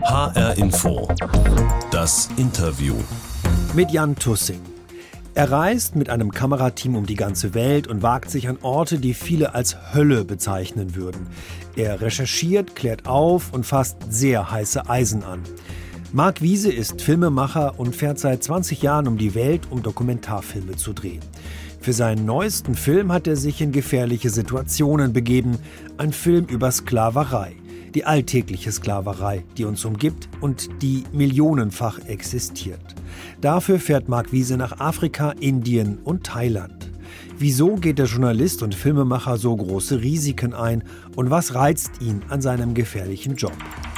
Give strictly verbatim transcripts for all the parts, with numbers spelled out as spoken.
H R Info. Das Interview. Mit Jan Tussing. Er reist mit einem Kamerateam um die ganze Welt und wagt sich an Orte, die viele als Hölle bezeichnen würden. Er recherchiert, klärt auf und fasst sehr heiße Eisen an. Marc Wiese ist Filmemacher und fährt seit zwanzig Jahren um die Welt, um Dokumentarfilme zu drehen. Für seinen neuesten Film hat er sich in gefährliche Situationen begeben. Ein Film über Sklaverei. Die alltägliche Sklaverei, die uns umgibt und die millionenfach existiert. Dafür fährt Marc Wiese nach Afrika, Indien und Thailand. Wieso geht der Journalist und Filmemacher so große Risiken ein und was reizt ihn an seinem gefährlichen Job?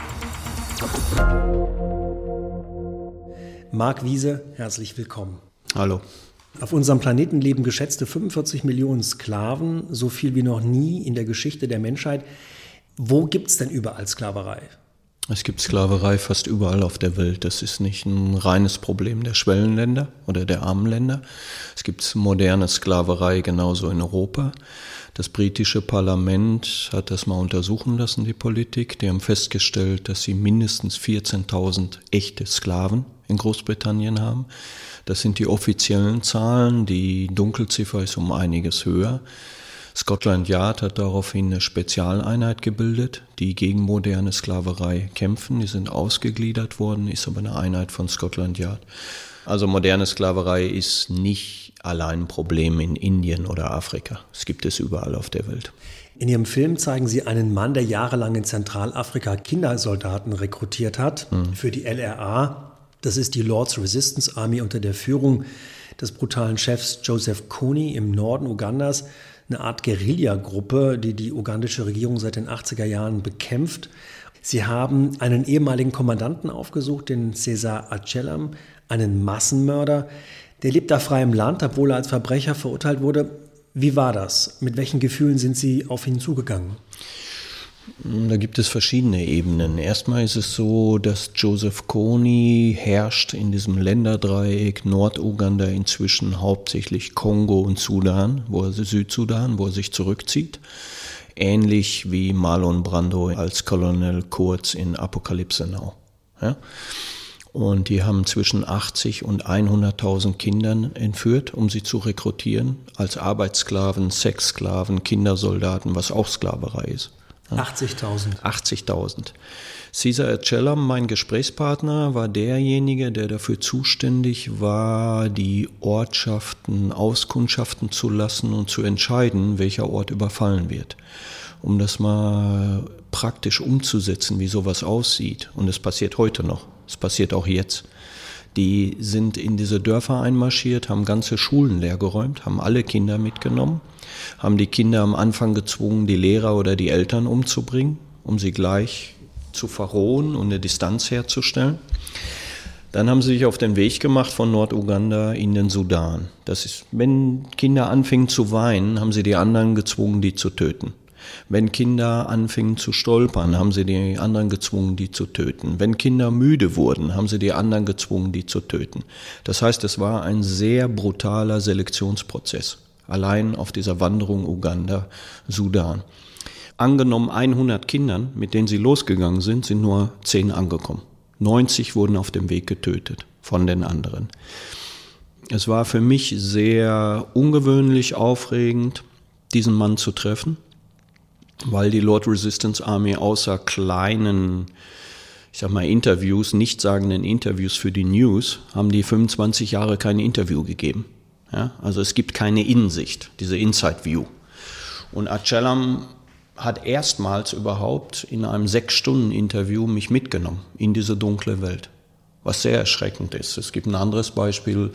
Marc Wiese, herzlich willkommen. Hallo. Auf unserem Planeten leben geschätzte fünfundvierzig Millionen Sklaven, so viel wie noch nie in der Geschichte der Menschheit. Wo gibt es denn überall Sklaverei? Es gibt Sklaverei fast überall auf der Welt. Das ist nicht ein reines Problem der Schwellenländer oder der armen Länder. Es gibt moderne Sklaverei genauso in Europa. Das britische Parlament hat das mal untersuchen lassen, die Politik. Die haben festgestellt, dass sie mindestens vierzehntausend echte Sklaven in Großbritannien haben. Das sind die offiziellen Zahlen. Die Dunkelziffer ist um einiges höher. Scotland Yard hat daraufhin eine Spezialeinheit gebildet, die gegen moderne Sklaverei kämpfen. Die sind ausgegliedert worden, ist aber eine Einheit von Scotland Yard. Also moderne Sklaverei ist nicht allein ein Problem in Indien oder Afrika. Es gibt es überall auf der Welt. In Ihrem Film zeigen Sie einen Mann, der jahrelang in Zentralafrika Kindersoldaten rekrutiert hat mhm. für die L R A. Das ist die Lord's Resistance Army unter der Führung des brutalen Chefs Joseph Kony im Norden Ugandas. Eine Art Guerillagruppe, die die ugandische Regierung seit den achtziger Jahren bekämpft. Sie haben einen ehemaligen Kommandanten aufgesucht, den Cesar Achelam, einen Massenmörder. Der lebt da frei im Land, obwohl er als Verbrecher verurteilt wurde. Wie war das? Mit welchen Gefühlen sind Sie auf ihn zugegangen? Da gibt es verschiedene Ebenen. Erstmal ist es so, dass Joseph Kony herrscht in diesem Länderdreieck Norduganda, inzwischen hauptsächlich Kongo und Sudan, wo er, Südsudan, wo er sich zurückzieht. Ähnlich wie Marlon Brando als Colonel Kurz in Apocalypse Now. Ja? Und die haben zwischen achtzig und hunderttausend Kindern entführt, um sie zu rekrutieren, als Arbeitssklaven, Sexsklaven, Kindersoldaten, was auch Sklaverei ist. achtzigtausend. achtzigtausend. Cesar Achelam, mein Gesprächspartner, war derjenige, der dafür zuständig war, die Ortschaften auskundschaften zu lassen und zu entscheiden, welcher Ort überfallen wird. Um das mal praktisch umzusetzen, wie sowas aussieht. Und es passiert heute noch. Es passiert auch jetzt. Die sind in diese Dörfer einmarschiert, haben ganze Schulen leergeräumt, haben alle Kinder mitgenommen, haben die Kinder am Anfang gezwungen, die Lehrer oder die Eltern umzubringen, um sie gleich zu verrohen und eine Distanz herzustellen. Dann haben sie sich auf den Weg gemacht von Norduganda in den Sudan. Das ist, wenn Kinder anfingen zu weinen, haben sie die anderen gezwungen, die zu töten. Wenn Kinder anfingen zu stolpern, haben sie die anderen gezwungen, die zu töten. Wenn Kinder müde wurden, haben sie die anderen gezwungen, die zu töten. Das heißt, es war ein sehr brutaler Selektionsprozess, allein auf dieser Wanderung Uganda-Sudan. Angenommen hundert Kindern, mit denen sie losgegangen sind, sind nur zehn angekommen. neunzig wurden auf dem Weg getötet von den anderen. Es war für mich sehr ungewöhnlich aufregend, diesen Mann zu treffen, weil die Lord Resistance Army außer kleinen, ich sag mal, Interviews, nichtssagenden Interviews für die News, haben die fünfundzwanzig Jahre kein Interview gegeben. Ja, also es gibt keine Innensicht, diese Inside View. Und Achelam hat erstmals überhaupt in einem Sechs-Stunden-Interview mich mitgenommen in diese dunkle Welt, was sehr erschreckend ist. Es gibt ein anderes Beispiel.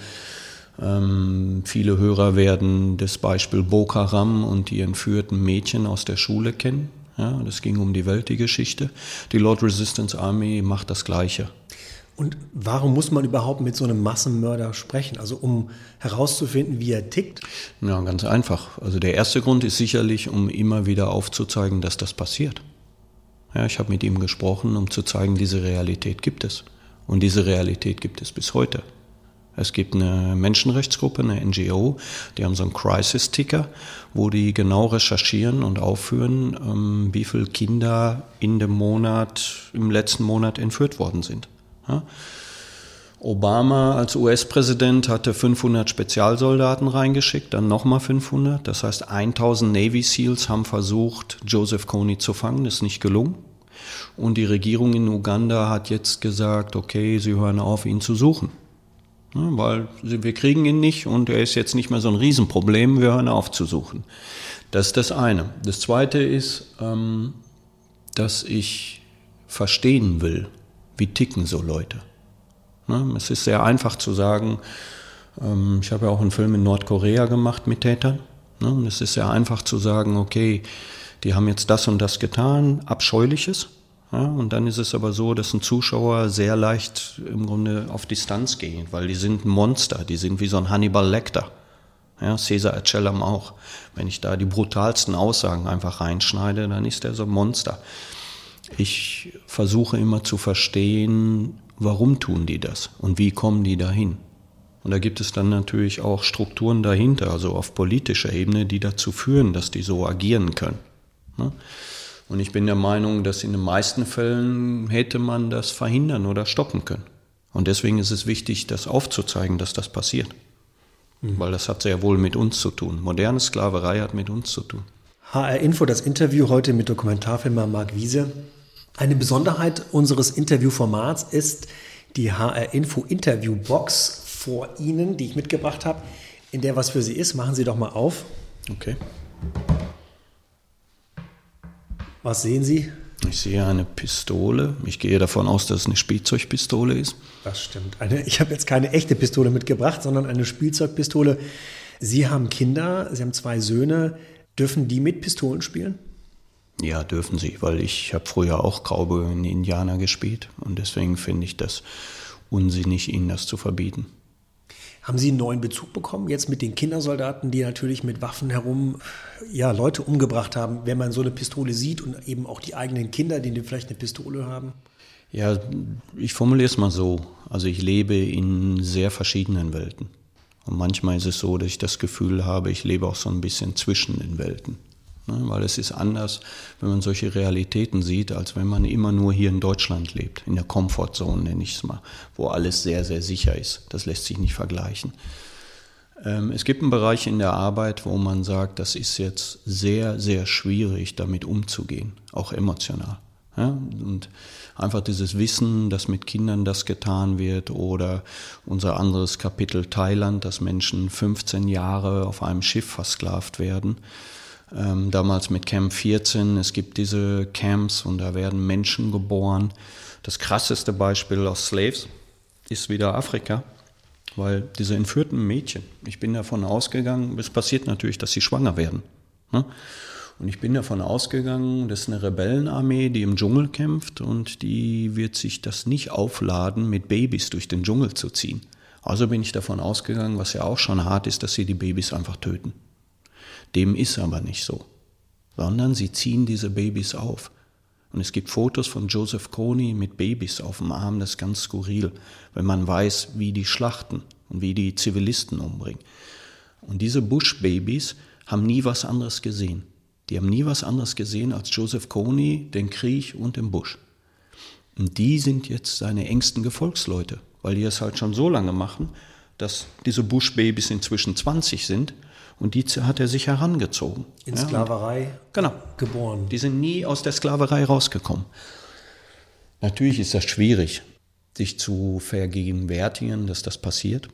Ähm, viele Hörer werden das Beispiel Boko Haram und die entführten Mädchen aus der Schule kennen. Ja, das ging um die Welt, die Geschichte. Die Lord Resistance Army macht das Gleiche. Und warum muss man überhaupt mit so einem Massenmörder sprechen? Also um herauszufinden, wie er tickt? Ja, ganz einfach. Also der erste Grund ist sicherlich, um immer wieder aufzuzeigen, dass das passiert. Ja, ich habe mit ihm gesprochen, um zu zeigen, diese Realität gibt es. Und diese Realität gibt es bis heute. Es gibt eine Menschenrechtsgruppe, eine N G O, die haben so einen Crisis-Ticker, wo die genau recherchieren und aufführen, ähm, wie viele Kinder in dem Monat, im letzten Monat entführt worden sind. Ja? Obama als U S-Präsident hatte fünfhundert Spezialsoldaten reingeschickt, dann nochmal fünfhundert. Das heißt, tausend Navy Seals haben versucht, Joseph Kony zu fangen. Das ist nicht gelungen. Und die Regierung in Uganda hat jetzt gesagt, okay, sie hören auf, ihn zu suchen. Ja, weil wir kriegen ihn nicht und er ist jetzt nicht mehr so ein Riesenproblem, wir hören auf zu suchen. Das ist das eine. Das zweite ist, ähm, dass ich verstehen will, wie ticken so Leute. Ne? Es ist sehr einfach zu sagen, ähm, ich habe ja auch einen Film in Nordkorea gemacht mit Tätern. Ne? Und es ist sehr einfach zu sagen, okay, die haben jetzt das und das getan, Abscheuliches. Ja, und dann ist es aber so, dass ein Zuschauer sehr leicht im Grunde auf Distanz geht, weil die sind ein Monster, die sind wie so ein Hannibal Lecter. Ja, Cesar Achelam auch. Wenn ich da die brutalsten Aussagen einfach reinschneide, dann ist der so ein Monster. Ich versuche immer zu verstehen, warum tun die das und wie kommen die dahin. Und da gibt es dann natürlich auch Strukturen dahinter, also auf politischer Ebene, die dazu führen, dass die so agieren können. Ja? Und ich bin der Meinung, dass in den meisten Fällen hätte man das verhindern oder stoppen können. Und deswegen ist es wichtig, das aufzuzeigen, dass das passiert. Mhm. Weil das hat sehr wohl mit uns zu tun. Moderne Sklaverei hat mit uns zu tun. H R Info, das Interview heute mit Dokumentarfilmer Marc Wiese. Eine Besonderheit unseres Interviewformats ist die H R Info Interviewbox vor Ihnen, die ich mitgebracht habe. In der was für Sie ist, machen Sie doch mal auf. Okay. Was sehen Sie? Ich sehe eine Pistole. Ich gehe davon aus, dass es eine Spielzeugpistole ist. Das stimmt. Eine, ich habe jetzt keine echte Pistole mitgebracht, sondern eine Spielzeugpistole. Sie haben Kinder, Sie haben zwei Söhne. Dürfen die mit Pistolen spielen? Ja, dürfen sie, weil ich habe früher auch Cowboy-Indianer gespielt. Und deswegen finde ich das unsinnig, ihnen das zu verbieten. Haben Sie einen neuen Bezug bekommen, jetzt mit den Kindersoldaten, die natürlich mit Waffen herum ja, Leute umgebracht haben, wenn man so eine Pistole sieht und eben auch die eigenen Kinder, die vielleicht eine Pistole haben? Ja, ich formuliere es mal so. Also ich lebe in sehr verschiedenen Welten. Und manchmal ist es so, dass ich das Gefühl habe, ich lebe auch so ein bisschen zwischen den Welten. Ne, weil es ist anders, wenn man solche Realitäten sieht, als wenn man immer nur hier in Deutschland lebt, in der Comfortzone nenne ich es mal, wo alles sehr, sehr sicher ist. Das lässt sich nicht vergleichen. Ähm, es gibt einen Bereich in der Arbeit, wo man sagt, das ist jetzt sehr, sehr schwierig, damit umzugehen, auch emotional. Ja? Und einfach dieses Wissen, dass mit Kindern das getan wird, oder unser anderes Kapitel Thailand, dass Menschen fünfzehn Jahre auf einem Schiff versklavt werden. Ähm, damals mit Camp vierzehn, es gibt diese Camps und da werden Menschen geboren. Das krasseste Beispiel aus Slaves ist wieder Afrika, weil diese entführten Mädchen, ich bin davon ausgegangen, es passiert natürlich, dass sie schwanger werden. Ne? Und ich bin davon ausgegangen, das ist eine Rebellenarmee, die im Dschungel kämpft und die wird sich das nicht aufladen, mit Babys durch den Dschungel zu ziehen. Also bin ich davon ausgegangen, was ja auch schon hart ist, dass sie die Babys einfach töten. Dem ist aber nicht so, sondern sie ziehen diese Babys auf. Und es gibt Fotos von Joseph Kony mit Babys auf dem Arm, das ist ganz skurril, wenn man weiß, wie die schlachten und wie die Zivilisten umbringen. Und diese Bush-Babys haben nie was anderes gesehen. Die haben nie was anderes gesehen als Joseph Kony, den Krieg und den Bush. Und die sind jetzt seine engsten Gefolgsleute, weil die es halt schon so lange machen, dass diese Bush-Babys inzwischen zwanzig sind. Und die hat er sich herangezogen. In Sklaverei ja, genau. geboren. Die sind nie aus der Sklaverei rausgekommen. Natürlich ist das schwierig, sich zu vergegenwärtigen, dass das passiert.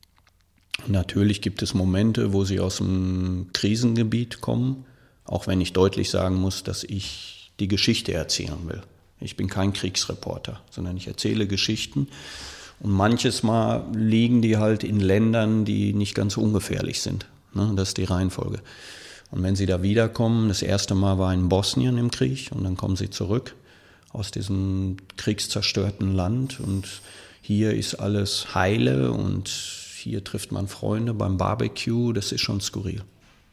Natürlich gibt es Momente, wo sie aus dem Krisengebiet kommen, auch wenn ich deutlich sagen muss, dass ich die Geschichte erzählen will. Ich bin kein Kriegsreporter, sondern ich erzähle Geschichten. Und manches Mal liegen die halt in Ländern, die nicht ganz ungefährlich sind. Das ist die Reihenfolge. Und wenn sie da wiederkommen, das erste Mal war in Bosnien im Krieg und dann kommen sie zurück aus diesem kriegszerstörten Land und hier ist alles heile und hier trifft man Freunde beim Barbecue, das ist schon skurril.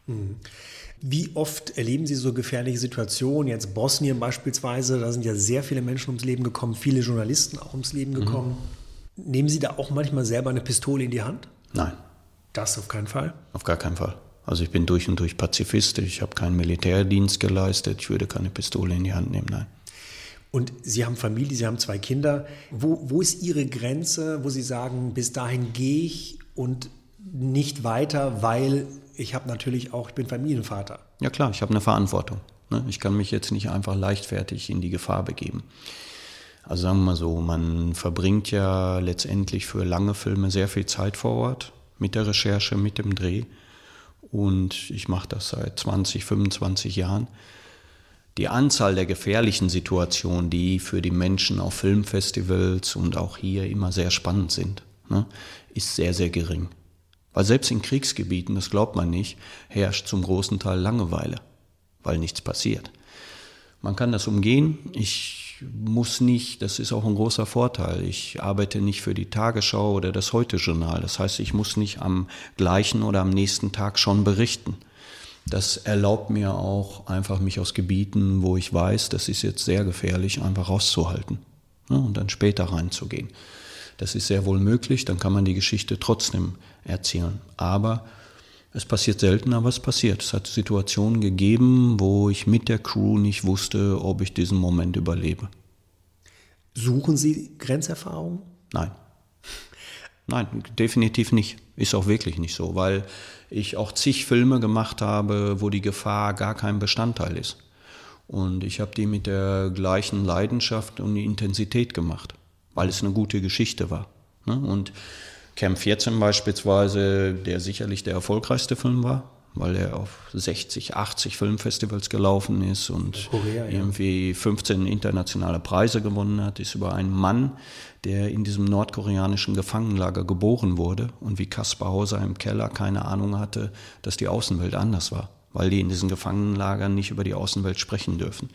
Wie oft erleben Sie so gefährliche Situationen? Jetzt Bosnien beispielsweise, da sind ja sehr viele Menschen ums Leben gekommen, viele Journalisten auch ums Leben gekommen. Nehmen Sie da auch manchmal selber eine Pistole in die Hand? Nein. Das auf keinen Fall? Auf gar keinen Fall. Also ich bin durch und durch Pazifist, ich habe keinen Militärdienst geleistet, ich würde keine Pistole in die Hand nehmen, nein. Und Sie haben Familie, Sie haben zwei Kinder. Wo, wo ist Ihre Grenze, wo Sie sagen, bis dahin gehe ich und nicht weiter, weil ich habe natürlich auch, ich bin Familienvater. Ja klar, ich habe eine Verantwortung. Ne? Ich kann mich jetzt nicht einfach leichtfertig in die Gefahr begeben. Also sagen wir mal so, man verbringt ja letztendlich für lange Filme sehr viel Zeit vor Ort mit der Recherche, mit dem Dreh. Und ich mache das seit zwanzig, fünfundzwanzig Jahren. Die Anzahl der gefährlichen Situationen, die für die Menschen auf Filmfestivals und auch hier immer sehr spannend sind, ne, ist sehr, sehr gering. Weil selbst in Kriegsgebieten, das glaubt man nicht, herrscht zum großen Teil Langeweile, weil nichts passiert. Man kann das umgehen. Ich muss nicht, das ist auch ein großer Vorteil, ich arbeite nicht für die Tagesschau oder das Heute-Journal. Das heißt, ich muss nicht am gleichen oder am nächsten Tag schon berichten. Das erlaubt mir auch einfach, mich aus Gebieten, wo ich weiß, das ist jetzt sehr gefährlich, einfach rauszuhalten, ne, und dann später reinzugehen. Das ist sehr wohl möglich, dann kann man die Geschichte trotzdem erzählen. Aber es passiert selten, aber es passiert. Es hat Situationen gegeben, wo ich mit der Crew nicht wusste, ob ich diesen Moment überlebe. Suchen Sie Grenzerfahrungen? Nein. Nein, definitiv nicht. Ist auch wirklich nicht so, weil ich auch zig Filme gemacht habe, wo die Gefahr gar kein Bestandteil ist. Und ich habe die mit der gleichen Leidenschaft und Intensität gemacht, weil es eine gute Geschichte war. Und Camp vierzehn beispielsweise, der sicherlich der erfolgreichste Film war, weil er auf sechzig, achtzig Filmfestivals gelaufen ist und Korea, ja. irgendwie fünfzehn internationale Preise gewonnen hat, ist über einen Mann, der in diesem nordkoreanischen Gefangenenlager geboren wurde und wie Kaspar Hauser im Keller keine Ahnung hatte, dass die Außenwelt anders war, weil die in diesen Gefangenenlagern nicht über die Außenwelt sprechen dürfen.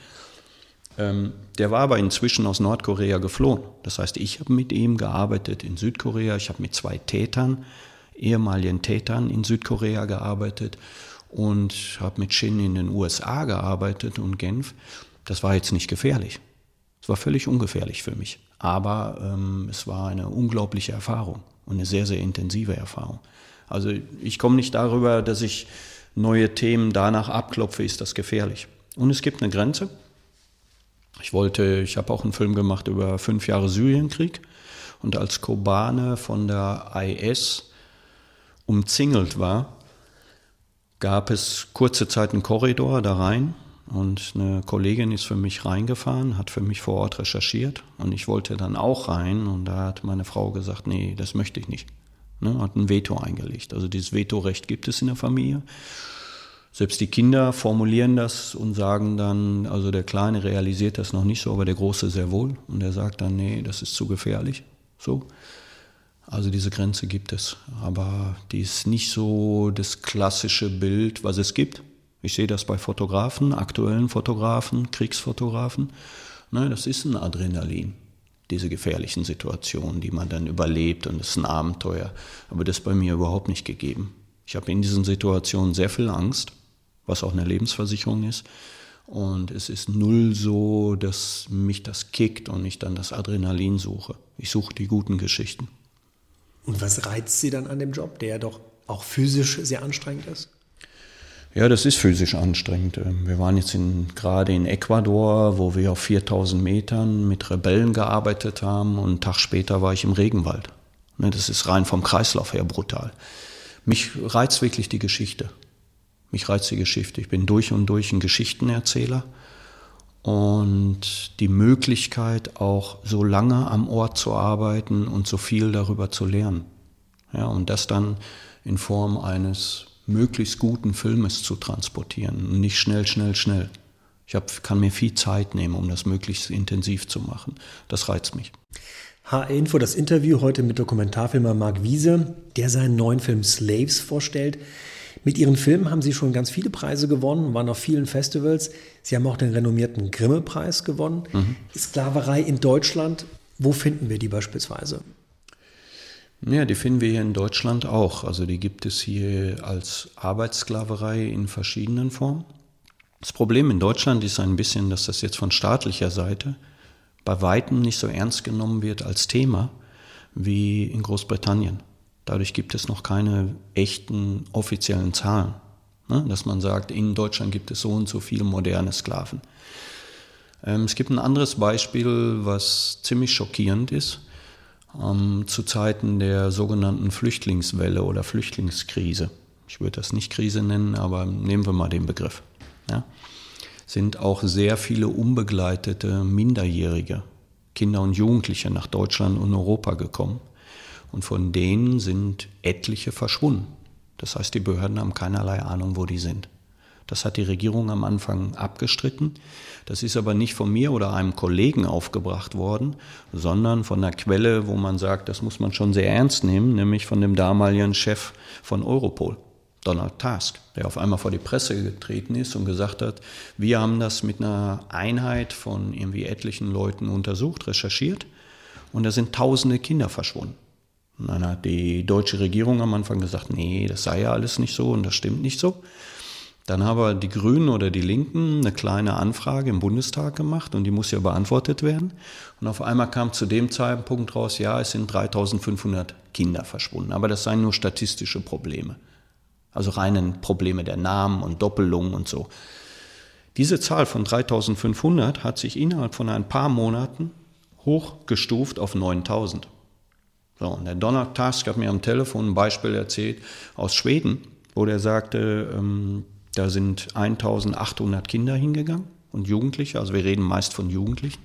Ähm, der war aber inzwischen aus Nordkorea geflohen. Das heißt, ich habe mit ihm gearbeitet in Südkorea, ich habe mit zwei Tätern, ehemaligen Tätern in Südkorea gearbeitet und habe mit Shin in den U S A gearbeitet und Genf. Das war jetzt nicht gefährlich. Es war völlig ungefährlich für mich. Aber ähm, es war eine unglaubliche Erfahrung und eine sehr, sehr intensive Erfahrung. Also ich komme nicht darüber, dass ich neue Themen danach abklopfe, ist das gefährlich. Und es gibt eine Grenze. Ich wollte, ich habe auch einen Film gemacht über fünf Jahre Syrienkrieg und als Kobane von der I S umzingelt war, gab es kurze Zeit einen Korridor da rein und eine Kollegin ist für mich reingefahren, hat für mich vor Ort recherchiert und ich wollte dann auch rein und da hat meine Frau gesagt, nee, das möchte ich nicht. Ne, hat ein Veto eingelegt. Also dieses Vetorecht gibt es in der Familie. Selbst die Kinder formulieren das und sagen dann, also der Kleine realisiert das noch nicht so, aber der Große sehr wohl. Und er sagt dann, nee, das ist zu gefährlich. So. Also diese Grenze gibt es. Aber die ist nicht so das klassische Bild, was es gibt. Ich sehe das bei Fotografen, aktuellen Fotografen, Kriegsfotografen. Ne, das ist ein Adrenalin, diese gefährlichen Situationen, die man dann überlebt und es ist ein Abenteuer. Aber das ist bei mir überhaupt nicht gegeben. Ich habe in diesen Situationen sehr viel Angst, was auch eine Lebensversicherung ist. Und es ist null so, dass mich das kickt und ich dann das Adrenalin suche. Ich suche die guten Geschichten. Und was reizt Sie dann an dem Job, der ja doch auch physisch sehr anstrengend ist? Ja, das ist physisch anstrengend. Wir waren jetzt in, gerade in Ecuador, wo wir auf viertausend Metern mit Rebellen gearbeitet haben und einen Tag später war ich im Regenwald. Das ist rein vom Kreislauf her brutal. Mich reizt wirklich die Geschichte. Mich reizt die Geschichte. Ich bin durch und durch ein Geschichtenerzähler und die Möglichkeit, auch so lange am Ort zu arbeiten und so viel darüber zu lernen. Ja, und das dann in Form eines möglichst guten Filmes zu transportieren und nicht schnell, schnell, schnell. Ich hab, kann mir viel Zeit nehmen, um das möglichst intensiv zu machen. Das reizt mich. H R-Info, das Interview heute mit Dokumentarfilmer Marc Wiese, der seinen neuen Film Slaves vorstellt. Mit Ihren Filmen haben Sie schon ganz viele Preise gewonnen, waren auf vielen Festivals. Sie haben auch den renommierten Grimme-Preis gewonnen. Mhm. Sklaverei in Deutschland, wo finden wir die beispielsweise? Ja, die finden wir hier in Deutschland auch. Also die gibt es hier als Arbeitssklaverei in verschiedenen Formen. Das Problem in Deutschland ist ein bisschen, dass das jetzt von staatlicher Seite bei weitem nicht so ernst genommen wird als Thema, wie in Großbritannien. Dadurch gibt es noch keine echten offiziellen Zahlen, ne? Dass man sagt, in Deutschland gibt es so und so viele moderne Sklaven. Ähm, es gibt ein anderes Beispiel, was ziemlich schockierend ist. Ähm, zu Zeiten der sogenannten Flüchtlingswelle oder Flüchtlingskrise, ich würde das nicht Krise nennen, aber nehmen wir mal den Begriff, ja, sind auch sehr viele unbegleitete Minderjährige, Kinder und Jugendliche nach Deutschland und Europa gekommen. Und von denen sind etliche verschwunden. Das heißt, die Behörden haben keinerlei Ahnung, wo die sind. Das hat die Regierung am Anfang abgestritten. Das ist aber nicht von mir oder einem Kollegen aufgebracht worden, sondern von einer Quelle, wo man sagt, das muss man schon sehr ernst nehmen, nämlich von dem damaligen Chef von Europol, Donald Tusk, der auf einmal vor die Presse getreten ist und gesagt hat, wir haben das mit einer Einheit von irgendwie etlichen Leuten untersucht, recherchiert und da sind tausende Kinder verschwunden. Und dann hat die deutsche Regierung am Anfang gesagt, nee, das sei ja alles nicht so und das stimmt nicht so. Dann haben aber die Grünen oder die Linken eine kleine Anfrage im Bundestag gemacht und die muss ja beantwortet werden. Und auf einmal kam zu dem Zeitpunkt raus, ja, es sind dreitausendfünfhundert Kinder verschwunden, aber das seien nur statistische Probleme. Also reine Probleme der Namen und Doppelungen und so. Diese Zahl von dreitausendfünfhundert hat sich innerhalb von ein paar Monaten hochgestuft auf neuntausend. So, und der Donald Tusk hat mir am Telefon ein Beispiel erzählt aus Schweden, wo der sagte, ähm, da sind eintausendachthundert Kinder hingegangen und Jugendliche, also wir reden meist von Jugendlichen.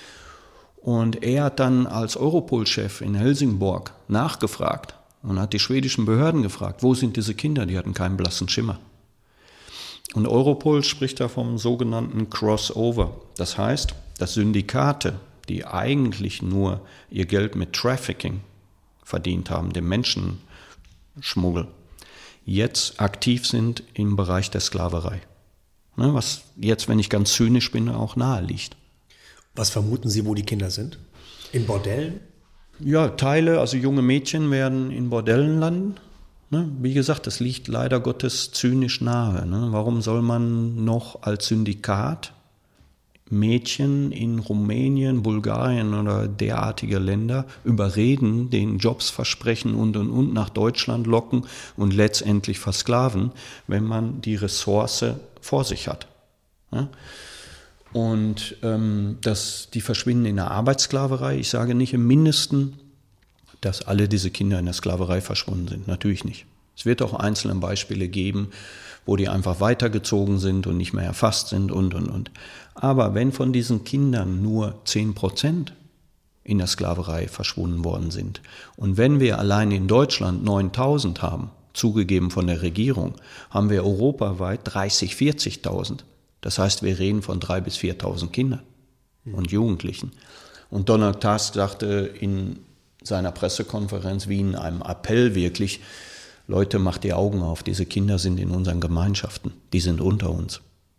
Und er hat dann als Europol-Chef in Helsingborg nachgefragt und hat die schwedischen Behörden gefragt, wo sind diese Kinder? Die hatten keinen blassen Schimmer. Und Europol spricht da vom sogenannten Crossover. Das heißt, dass Syndikate, die eigentlich nur ihr Geld mit Trafficking verdient haben, dem Menschenschmuggel, jetzt aktiv sind im Bereich der Sklaverei. Ne, was jetzt, wenn ich ganz zynisch bin, auch nahe liegt. Was vermuten Sie, wo die Kinder sind? In Bordellen? Ja, Teile, also junge Mädchen werden in Bordellen landen. Ne, wie gesagt, das liegt leider Gottes zynisch nahe. Ne? Warum soll man noch als Syndikat Mädchen in Rumänien, Bulgarien oder derartige Länder überreden, denen Jobs versprechen und und und nach Deutschland locken und letztendlich versklaven, wenn man die Ressource vor sich hat. Ja? Und ähm, das, die verschwinden in der Arbeitssklaverei. Ich sage nicht im Mindesten, dass alle diese Kinder in der Sklaverei verschwunden sind. Natürlich nicht. Es wird auch einzelne Beispiele geben, wo die einfach weitergezogen sind und nicht mehr erfasst sind und, und, und. Aber wenn von diesen Kindern nur zehn Prozent in der Sklaverei verschwunden worden sind und wenn wir allein in Deutschland neuntausend haben, zugegeben von der Regierung, haben wir europaweit dreißigtausend, vierzigtausend. Das heißt, wir reden von dreitausend bis viertausend Kindern und Jugendlichen. Und Donald Tusk sagte in seiner Pressekonferenz wie in einem Appell wirklich, Leute, macht die Augen auf, diese Kinder sind in unseren Gemeinschaften, die sind unter uns.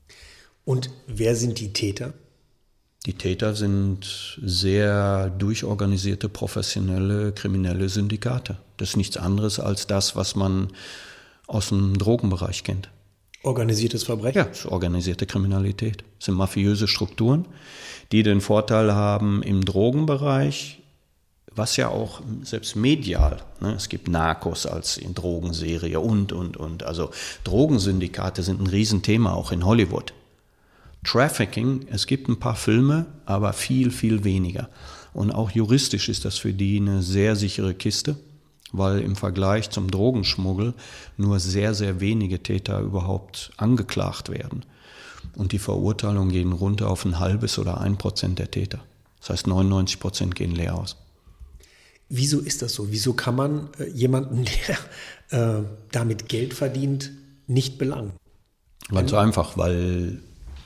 Und wer sind die Täter? Die Täter sind sehr durchorganisierte, professionelle, kriminelle Syndikate. Das ist nichts anderes als das, was man aus dem Drogenbereich kennt. Organisiertes Verbrechen? Ja, das ist organisierte Kriminalität. Das sind mafiöse Strukturen, die den Vorteil haben im Drogenbereich, was ja auch selbst medial, ne, es gibt Narcos als in Drogenserie und, und, und. Also Drogensyndikate sind ein Riesenthema, auch in Hollywood. Trafficking, es gibt ein paar Filme, aber viel, viel weniger. Und auch juristisch ist das für die eine sehr sichere Kiste, weil im Vergleich zum Drogenschmuggel nur sehr, sehr wenige Täter überhaupt angeklagt werden. Und die Verurteilungen gehen runter auf ein halbes oder ein Prozent der Täter. Das heißt, neunundneunzig Prozent gehen leer aus. Wieso ist das so? Wieso kann man äh, jemanden, der äh, damit Geld verdient, nicht belangen? Ganz einfach, weil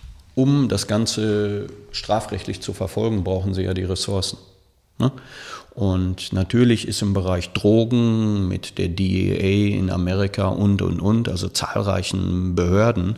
um das Ganze strafrechtlich zu verfolgen, brauchen sie ja die Ressourcen. Ne? Und natürlich ist im Bereich Drogen mit der D E A in Amerika und, und, und, also zahlreichen Behörden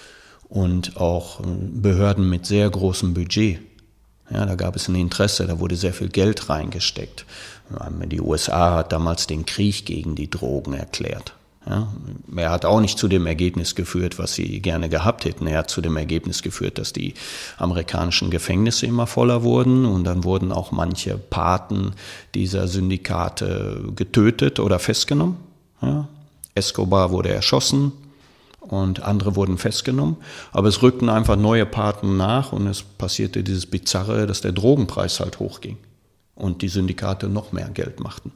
und auch Behörden mit sehr großem Budget. Ja, da gab es ein Interesse, da wurde sehr viel Geld reingesteckt. Die U S A hat damals den Krieg gegen die Drogen erklärt. Ja, er hat auch nicht zu dem Ergebnis geführt, was sie gerne gehabt hätten. Er hat zu dem Ergebnis geführt, dass die amerikanischen Gefängnisse immer voller wurden und dann wurden auch manche Paten dieser Syndikate getötet oder festgenommen. Ja, Escobar wurde erschossen und andere wurden festgenommen, aber es rückten einfach neue Paten nach und es passierte dieses Bizarre, dass der Drogenpreis halt hochging und die Syndikate noch mehr Geld machten.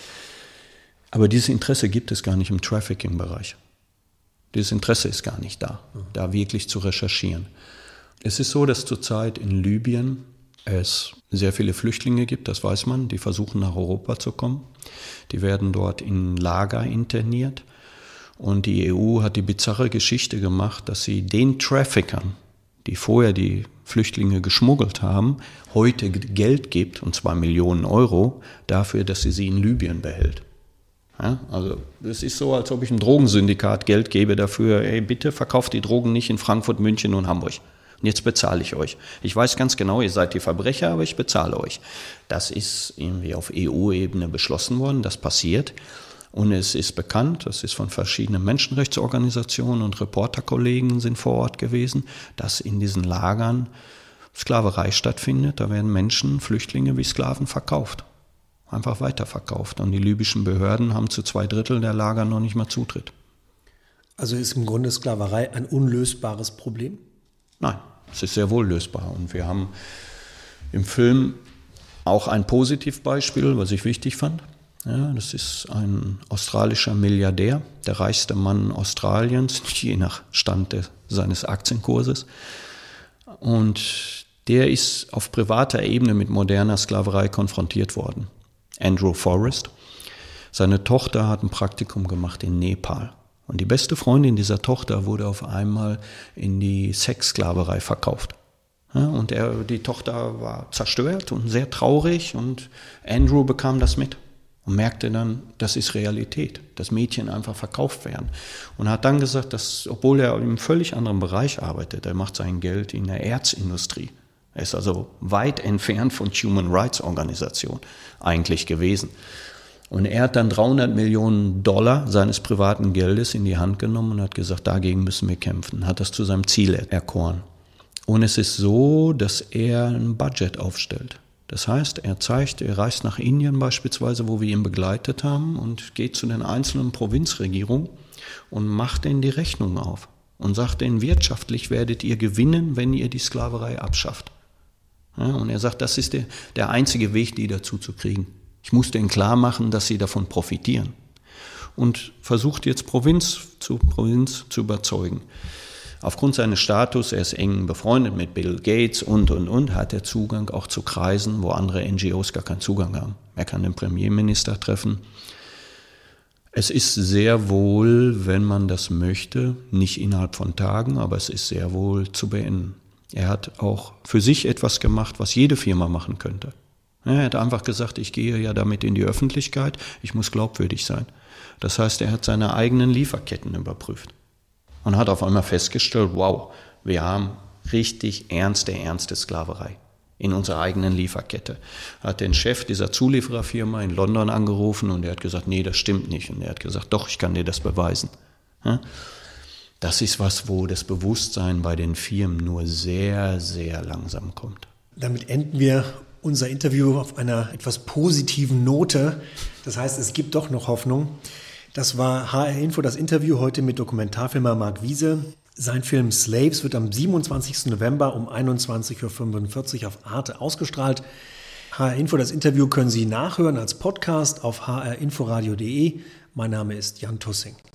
Aber dieses Interesse gibt es gar nicht im Trafficking-Bereich. Dieses Interesse ist gar nicht da, da wirklich zu recherchieren. Es ist so, dass zurzeit in Libyen es sehr viele Flüchtlinge gibt, das weiß man, die versuchen nach Europa zu kommen. Die werden dort in Lager interniert. Und die E U hat die bizarre Geschichte gemacht, dass sie den Traffickern, die vorher die Flüchtlinge geschmuggelt haben, heute Geld gibt, und zwar Millionen Euro, dafür, dass sie sie in Libyen behält. Ja, also es ist so, als ob ich einem Drogensyndikat Geld gebe dafür, ey, bitte verkauft die Drogen nicht in Frankfurt, München und Hamburg. Und jetzt bezahle ich euch. Ich weiß ganz genau, ihr seid die Verbrecher, aber ich bezahle euch. Das ist irgendwie auf E U-Ebene beschlossen worden, das passiert. Und es ist bekannt, das ist von verschiedenen Menschenrechtsorganisationen und Reporterkollegen sind vor Ort gewesen, dass in diesen Lagern Sklaverei stattfindet. Da werden Menschen, Flüchtlinge wie Sklaven verkauft. Einfach weiterverkauft. Und die libyschen Behörden haben zu zwei Drittel der Lager noch nicht mal Zutritt. Also ist im Grunde Sklaverei ein unlösbares Problem? Nein, es ist sehr wohl lösbar. Und wir haben im Film auch ein Positivbeispiel, was ich wichtig fand. Ja, das ist ein australischer Milliardär, der reichste Mann Australiens, je nach Stand des, seines Aktienkurses. Und der ist auf privater Ebene mit moderner Sklaverei konfrontiert worden. Andrew Forrest. Seine Tochter hat ein Praktikum gemacht in Nepal. Und die beste Freundin dieser Tochter wurde auf einmal in die Sexsklaverei verkauft. Ja, und er, die Tochter war zerstört und sehr traurig und Andrew bekam das mit und merkte dann, das ist Realität, dass Mädchen einfach verkauft werden. Und hat dann gesagt, dass, obwohl er in einem völlig anderen Bereich arbeitet, er macht sein Geld in der Erzindustrie. Er ist also weit entfernt von Human Rights Organisationen eigentlich gewesen. Und er hat dann dreihundert Millionen Dollar seines privaten Geldes in die Hand genommen und hat gesagt, dagegen müssen wir kämpfen. Hat das zu seinem Ziel erkoren. Und es ist so, dass er ein Budget aufstellt. Das heißt, er zeigt, er reist nach Indien beispielsweise, wo wir ihn begleitet haben und geht zu den einzelnen Provinzregierungen und macht denen die Rechnung auf und sagt denen, wirtschaftlich werdet ihr gewinnen, wenn ihr die Sklaverei abschafft. Ja, und er sagt, das ist der, der einzige Weg, die dazu zu kriegen. Ich muss denen klar machen, dass sie davon profitieren. Und versucht jetzt Provinz zu Provinz zu überzeugen. Aufgrund seines Status, er ist eng befreundet mit Bill Gates und, und, und, hat er Zugang auch zu Kreisen, wo andere N G Os gar keinen Zugang haben. Er kann den Premierminister treffen. Es ist sehr wohl, wenn man das möchte, nicht innerhalb von Tagen, aber es ist sehr wohl zu beenden. Er hat auch für sich etwas gemacht, was jede Firma machen könnte. Er hat einfach gesagt, ich gehe ja damit in die Öffentlichkeit, ich muss glaubwürdig sein. Das heißt, er hat seine eigenen Lieferketten überprüft und hat auf einmal festgestellt, wow, wir haben richtig ernste, ernste Sklaverei in unserer eigenen Lieferkette. Er hat den Chef dieser Zuliefererfirma in London angerufen und er hat gesagt, nee, das stimmt nicht. Und er hat gesagt, doch, ich kann dir das beweisen. Das ist was, wo das Bewusstsein bei den Firmen nur sehr, sehr langsam kommt. Damit enden wir unser Interview auf einer etwas positiven Note. Das heißt, es gibt doch noch Hoffnung. Das war H R Info, das Interview heute mit Dokumentarfilmer Marc Wiese. Sein Film Slaves wird am siebenundzwanzigsten November um einundzwanzig Uhr fünfundvierzig auf Arte ausgestrahlt. H R Info, das Interview können Sie nachhören als Podcast auf h r inforadio punkt de. Mein Name ist Jan Tussing.